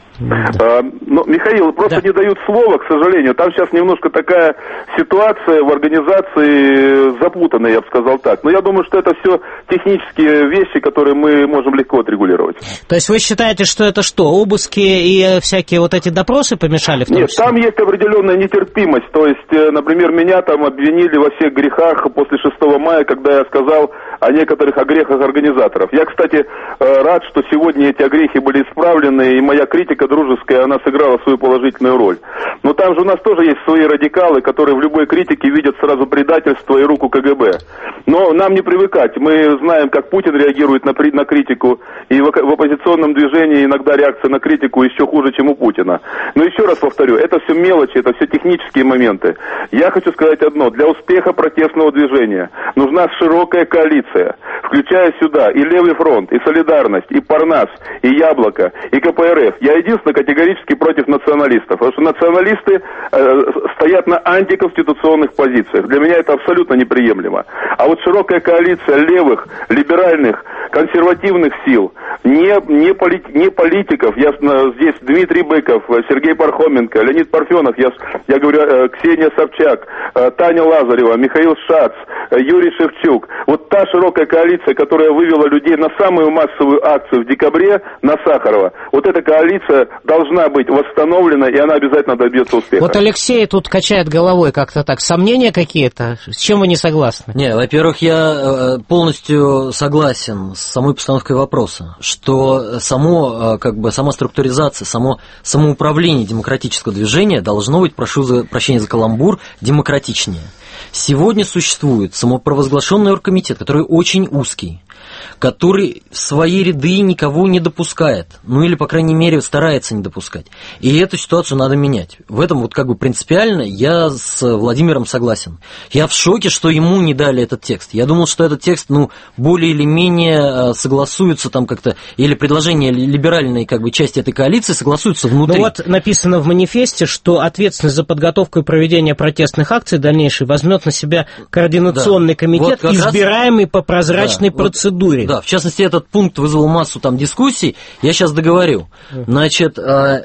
Speaker 3: Михаил, просто не дают слова, к сожалению. Там сейчас немножко такая ситуация в организации запутанная, я бы сказал так. Но я думаю, что это все технические вещи, которые мы можем легко отрегулировать.
Speaker 1: То есть вы считаете, что это что, обыски и всякие вот эти допросы помешали в том
Speaker 3: Нет,
Speaker 1: числе?
Speaker 3: там есть определенная нетерпимость. То есть, например, меня там обвинили во всех грехах после 6 мая, когда я сказал о некоторых грехах организаторов. Я, кстати, рад, что сегодня эти огрехи были исправлены, и моя критика дружеская, она сыграла свою положительную роль. Но там же у нас тоже есть свои радикалы, которые в любой критике видят сразу предательство и руку КГБ. Но нам не привыкать. Мы знаем, как Путин реагирует на критику, и в оппозиционном движении иногда реакция на критику еще хуже, чем у Путина. Но еще раз повторю, это все мелочи, это все технические моменты. Я хочу сказать одно. Для успеха протестного движения нужна широкая коалиция, включая сюда и Левый фронт, и Солидарность, и Парнас, и Яблоко, и КПРФ. Я единственно категорически против националистов, потому что националисты стоят на антиконституционных позициях. Для меня это абсолютно неприемлемо. А вот широкая коалиция левых, либеральных, консервативных сил, не политиков, здесь Дмитрий Быков, Сергей Пархоменко, Леонид Парфенов, я говорю, Ксения Собчак, Таня Лазарева, Михаил Шац, Юрий Шевчук. Вот та широкая коалиция, которая вывела людей на самую массовую акцию в декабре на Сахарова, вот эта коалиция должна быть восстановлена, и она обязательно добьется успеха.
Speaker 1: Вот Алексей тут качает головой как-то так. Сомнения какие-то? С чем вы не согласны?
Speaker 2: Не, во-первых, я полностью согласен с самой постановкой вопроса, что сама структуризация, само самоуправление демократического движения должно быть, прошу прощения за каламбур, демократичнее. Сегодня существует самопровозглашенный оргкомитет, который очень узкий, который в свои ряды никого не допускает, ну или, по крайней мере, старается не допускать. И эту ситуацию надо менять. В этом вот как бы принципиально я с Владимиром согласен. Я в шоке, что ему не дали этот текст. Я думал, что этот текст, ну, более или менее согласуется там как-то, или предложения либеральной как бы части этой коалиции согласуются внутри.
Speaker 1: Ну вот написано в манифесте, что ответственность за подготовку и проведение протестных акций дальнейшей возьмет на себя координационный комитет, вот избираемый по прозрачной процедуре.
Speaker 2: Да, в частности, этот пункт вызвал массу там дискуссий. Я сейчас договорю. Значит,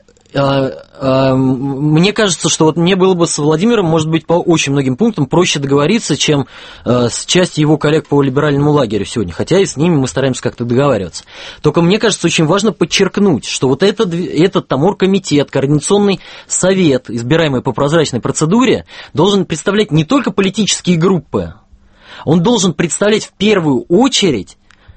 Speaker 2: мне кажется, что вот мне было бы с Владимиром, может быть, по очень многим пунктам проще договориться, чем с частью его коллег по либеральному лагерю сегодня, хотя и с ними мы стараемся как-то договариваться. Только мне кажется, очень важно подчеркнуть, что вот этот там оргкомитет, координационный совет, избираемый по прозрачной процедуре, должен представлять не только политические группы, он должен представлять в первую очередь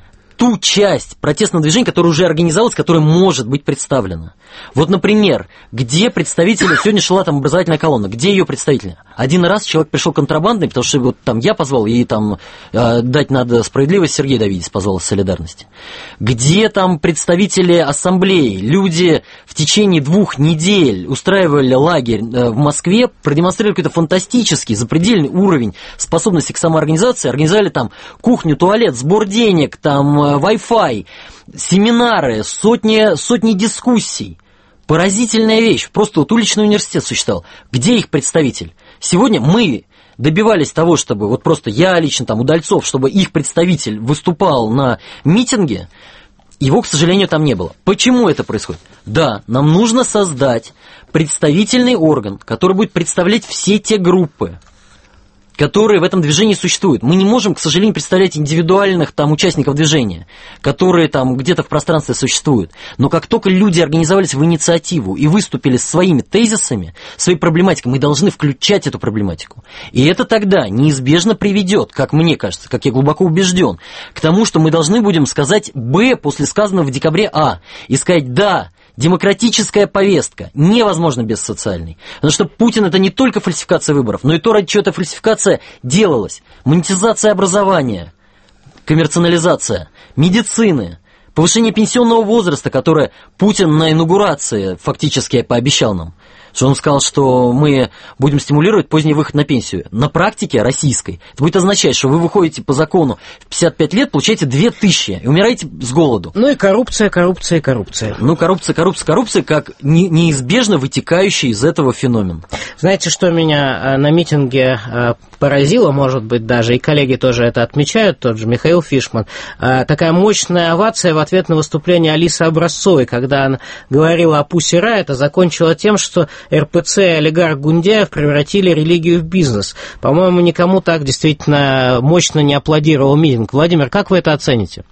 Speaker 2: ту часть протестного движения, которая уже организовалась, которая может быть представлена. Вот, например, где представители... Сегодня шла там образовательная колонна. Где ее представители? Один раз человек пришел контрабандный, потому что вот там я позвал, и там дать надо справедливость, Сергей Давидец позвал из солидарности. Где там представители ассамблеи? Люди в течение 2 недель устраивали лагерь в Москве, продемонстрировали какой-то фантастический, запредельный уровень способности к самоорганизации, организовали там кухню, туалет, сбор денег, там Wi-Fi, семинары, сотни дискуссий. Поразительная вещь. Просто вот уличный университет существовал. Где их представитель? Сегодня мы добивались того, чтобы вот просто я лично, там, Удальцов, чтобы их представитель выступал на митинге, его, к сожалению, там не было. Почему это происходит? Да, нам нужно создать представительный орган, который будет представлять все те группы, которые в этом движении существуют. Мы не можем, к сожалению, представлять индивидуальных там участников движения, которые там где-то в пространстве существуют. Но как только люди организовались в инициативу и выступили со своими тезисами, своей проблематикой, мы должны включать эту проблематику. И это тогда неизбежно приведет, как мне кажется, как я глубоко убежден, к тому, что мы должны будем сказать «Б» после сказанного в декабре «А» и сказать «Да». Демократическая повестка невозможна без социальной. Потому что Путин — это не только фальсификация выборов, но и то, ради чего эта фальсификация делалась. Монетизация образования, коммерциализация, медицины, повышение пенсионного возраста, которое Путин на инаугурации фактически пообещал нам. Что он сказал, что мы будем стимулировать поздний выход на пенсию. На практике российской это будет означать, что вы выходите по закону в 55 лет, получаете 2000 и умираете с голоду.
Speaker 1: Ну и коррупция.
Speaker 2: Ну, коррупция, как неизбежно вытекающий из этого феномен.
Speaker 1: Знаете, что меня на митинге поразило, может быть, даже, и коллеги тоже это отмечают, тот же Михаил Фишман, такая мощная овация в ответ на выступление Алисы Образцовой, когда она говорила о Пусси Райт, это закончила тем, что РПЦ и олигарх Гундяев превратили религию в бизнес. По-моему, никому так действительно мощно не аплодировал митинг. Владимир, как вы это оцените?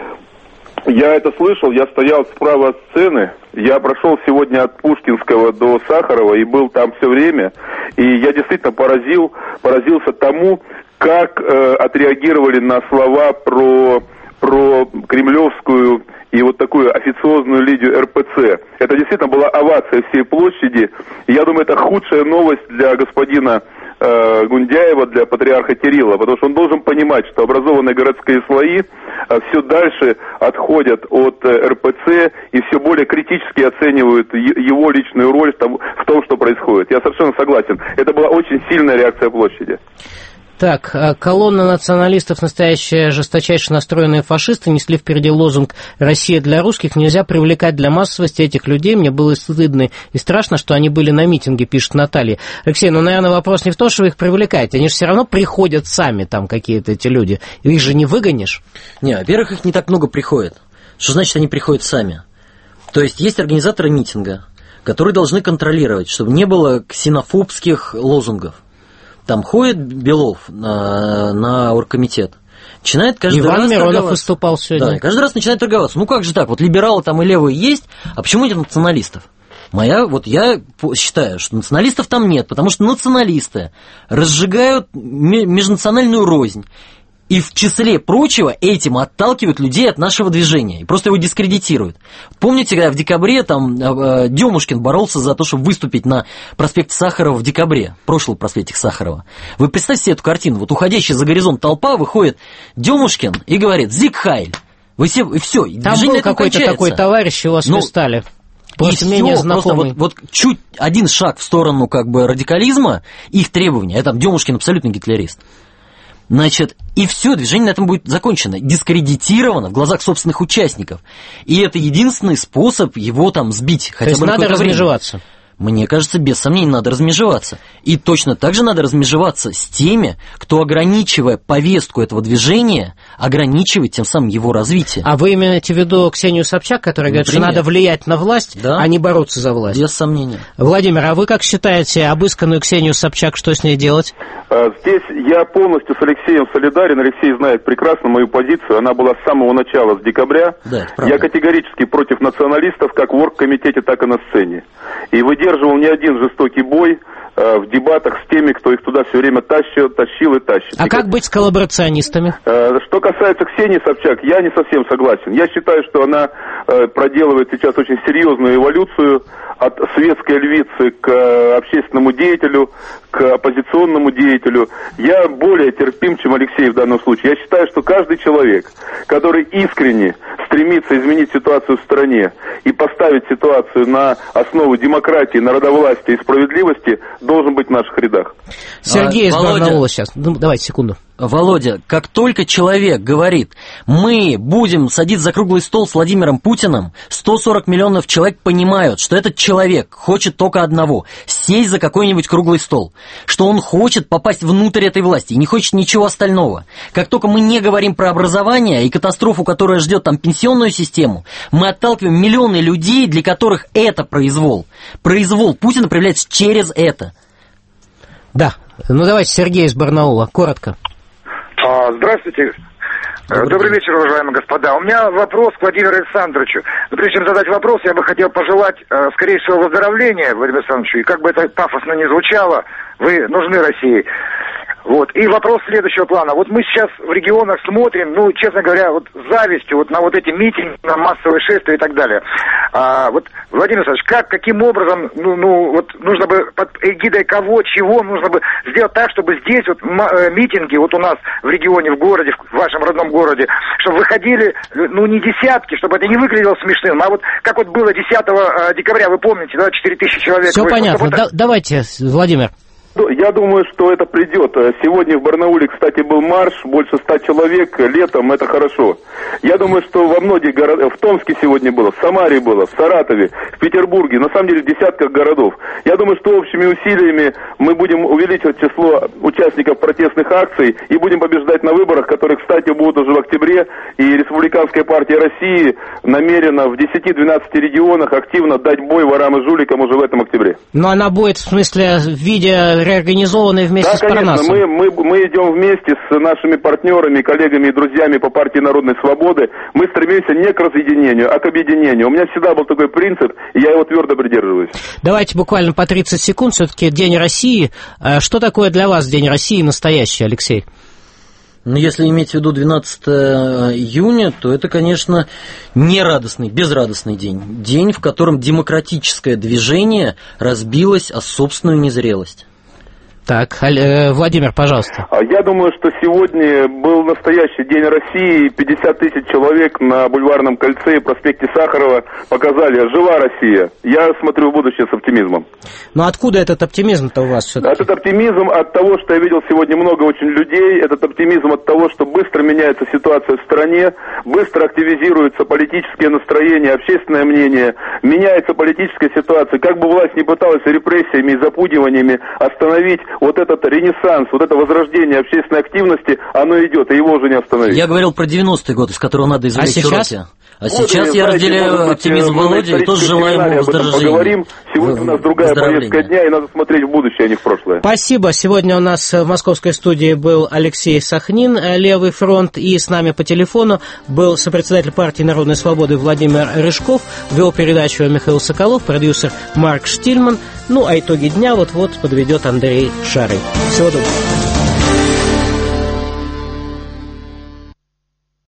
Speaker 3: Я это слышал, я стоял справа от сцены, я прошел сегодня от Пушкинского до Сахарова и был там все время, и я действительно поразился тому, как отреагировали на слова про кремлевскую и вот такую официозную линию РПЦ. Это действительно была овация всей площади. И я думаю, это худшая новость для господина Гундяева, для патриарха Кирилла, потому что он должен понимать, что образованные городские слои все дальше отходят от РПЦ и все более критически оценивают его личную роль в том, что происходит. Я совершенно согласен. Это была очень сильная реакция площади.
Speaker 1: Так, колонна националистов, настоящие жесточайше настроенные фашисты, несли впереди лозунг «Россия для русских». Нельзя привлекать для массовости этих людей. Мне было стыдно и страшно, что они были на митинге, пишет Наталья. Алексей, наверное, вопрос не в том, что вы их привлекаете. Они же все равно приходят сами, там какие-то эти люди. Их же не выгонишь.
Speaker 2: Не, во-первых, их не так много приходит. Что значит, они приходят сами? То есть организаторы митинга, которые должны контролировать, чтобы не было ксенофобских лозунгов. Там ходит Белов на оргкомитет, начинает каждый раз торговаться. Иван Миронов
Speaker 1: выступал сегодня.
Speaker 2: Да, каждый раз начинает торговаться. Ну как же так, вот либералы там и левые есть, а почему нет националистов? Я считаю, что националистов там нет, потому что националисты разжигают межнациональную рознь. И в числе прочего этим отталкивают людей от нашего движения и просто его дискредитируют. Помните, когда в декабре там Демушкин боролся за то, чтобы выступить на проспекте Сахарова в декабре, прошлый проспект Сахарова. Вы представьте себе эту картину, вот уходящая за горизонт толпа, выходит Демушкин и говорит «Зиг Хайль». Вы все, и все.
Speaker 1: Там был какой-то такой товарищ, его свистали.
Speaker 2: Просто менее знакомый. Вот чуть один шаг в сторону как бы радикализма, их требования, там Демушкин абсолютно гитлерист. Значит, и все, движение на этом будет закончено, дискредитировано в глазах собственных участников. И это единственный способ его там сбить.
Speaker 1: Хотя бы надо размежеваться.
Speaker 2: Мне кажется, без сомнений, надо размежеваться. И точно так же надо размежеваться с теми, кто, ограничивая повестку этого движения, ограничивает тем самым его развитие.
Speaker 1: А вы имеете в виду Ксению Собчак, которая говорит, что надо влиять на власть, да, а не бороться за власть?
Speaker 2: Без сомнения.
Speaker 1: Владимир, а вы как считаете, обысканную Ксению Собчак, что с ней делать?
Speaker 3: Здесь я полностью с Алексеем солидарен. Алексей знает прекрасно мою позицию. Она была с самого начала, с декабря.
Speaker 2: Да,
Speaker 3: я категорически против националистов, как в оргкомитете, так и на сцене. И выдерживал не один жестокий бой в дебатах с теми, кто их туда все время тащил и тащит.
Speaker 1: А как быть с коллаборационистами?
Speaker 3: Что касается Ксении Собчак, я не совсем согласен. Я считаю, что она проделывает сейчас очень серьезную эволюцию от светской львицы к общественному деятелю, к оппозиционному деятелю. Я более терпим, чем Алексей в данном случае. Я считаю, что каждый человек, который искренне стремится изменить ситуацию в стране и поставить ситуацию на основу демократии, народовластия и справедливости, должен быть в наших рядах.
Speaker 1: Сергей из Барнаула сейчас. Давайте, секунду.
Speaker 2: Володя, как только человек говорит, мы будем садиться за круглый стол с Владимиром Путиным, 140 миллионов человек понимают, что этот человек хочет только одного – сесть за какой-нибудь круглый стол, что он хочет попасть внутрь этой власти и не хочет ничего остального. Как только мы не говорим про образование и катастрофу, которая ждет там пенсионную систему, мы отталкиваем миллионы людей, для которых это произвол. Произвол Путина проявляется через это.
Speaker 1: Да, ну давайте Сергей из Барнаула, коротко.
Speaker 8: Здравствуйте. Добрый вечер, уважаемые господа. У меня вопрос к Владимиру Александровичу. Но прежде чем задать вопрос, я бы хотел пожелать скорейшего выздоровления Владимиру Александровичу. И как бы это пафосно ни звучало, вы нужны России. Вот. И вопрос следующего плана. Вот мы сейчас в регионах смотрим, ну, честно говоря, вот с завистью вот на вот эти митинги, на массовые шествия и так далее. Вот, Владимир Александрович, каким образом, вот нужно бы под эгидой кого, чего нужно бы сделать так, чтобы здесь вот митинги вот у нас в регионе, в городе, в вашем родном городе, чтобы выходили, не десятки, чтобы это не выглядело смешным, а вот как вот было 10 декабря, вы помните, да, 4000 человек.
Speaker 1: Все понятно. Давайте, Владимир.
Speaker 3: Я думаю, что это придет. Сегодня в Барнауле, кстати, был марш, больше 100 человек, летом, это хорошо. Я думаю, что во многих городах, в Томске сегодня было, в Самаре было, в Саратове, в Петербурге, на самом деле в десятках городов. Я думаю, что общими усилиями мы будем увеличивать число участников протестных акций и будем побеждать на выборах, которые, кстати, будут уже в октябре, и Республиканская партия России намерена в 10-12 регионах активно дать бой ворам и жуликам уже в этом октябре.
Speaker 1: Но она будет, в смысле, в виде реорганизованной вместе с Парнасом.
Speaker 3: Да, конечно, мы идем вместе с нашими партнерами, коллегами и друзьями по партии Народной Свободы. Мы стремимся не к разъединению, а к объединению. У меня всегда был такой принцип, и я его твердо придерживаюсь.
Speaker 1: Давайте буквально по 30 секунд. Все-таки День России. Что такое для вас День России настоящий, Алексей?
Speaker 2: Но если иметь в виду 12 июня, то это, конечно, не радостный, безрадостный день. День, в котором демократическое движение разбилось о собственную незрелость.
Speaker 1: Так, Владимир, пожалуйста.
Speaker 3: Я думаю, что сегодня был настоящий День России. 50 тысяч человек на Бульварном кольце и проспекте Сахарова показали: жива Россия. Я смотрю в будущее с оптимизмом.
Speaker 1: Но откуда этот оптимизм-то у вас все-таки?
Speaker 3: Этот оптимизм от того, что я видел сегодня много очень людей. Этот оптимизм от того, что быстро меняется ситуация в стране, быстро активизируются политические настроения, общественное мнение, меняется политическая ситуация. Как бы власть ни пыталась репрессиями и запугиваниями остановить вот этот ренессанс, вот это возрождение общественной активности, оно идет, и его уже не остановить.
Speaker 2: Я говорил про 90-й год, из которого надо извлечь уроки. А сейчас я разделяю оптимизм Володи и тоже желаю ему выздоровления.
Speaker 3: Поговорим. Сегодня у нас другая повестка дня, и надо смотреть в будущее, а не в прошлое.
Speaker 1: Спасибо. Сегодня у нас в московской студии был Алексей Сахнин, Левый фронт, и с нами по телефону был сопредседатель партии Народной Свободы Владимир Рыжков, вел передачу Михаил Соколов, продюсер Марк Штильман. Ну, а итоги дня вот-вот подведет Андрей Шарый. Всего доброго.